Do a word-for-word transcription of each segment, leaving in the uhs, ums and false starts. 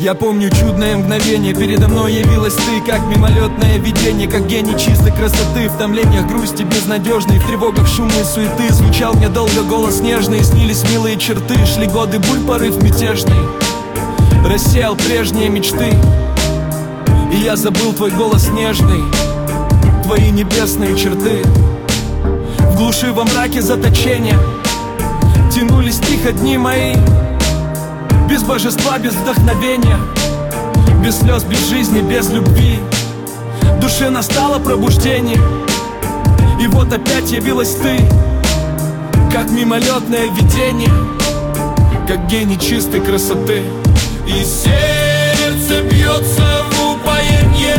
Я помню чудное мгновение, передо мной явилась ты, как мимолетное видение, как гений чистой красоты. В томлениях грусти безнадежной, в тревогах шумной суеты звучал мне долго голос нежный, снились милые черты. Шли годы, бурь, порыв мятежный рассеял прежние мечты, и я забыл твой голос нежный, твои небесные черты. В глуши, во мраке заточения тянулись тихо дни мои, без божества, без вдохновения, без слез, без жизни, без любви. В душе настало пробуждение, и вот опять явилась ты, как мимолетное видение, как гений чистой красоты. И сердце бьется в упоенье,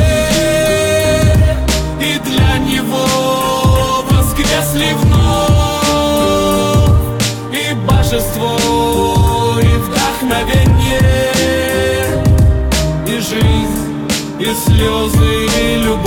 и для него воскресли вновь и божество, и вдохновение, и жизнь, и слезы, и любовь.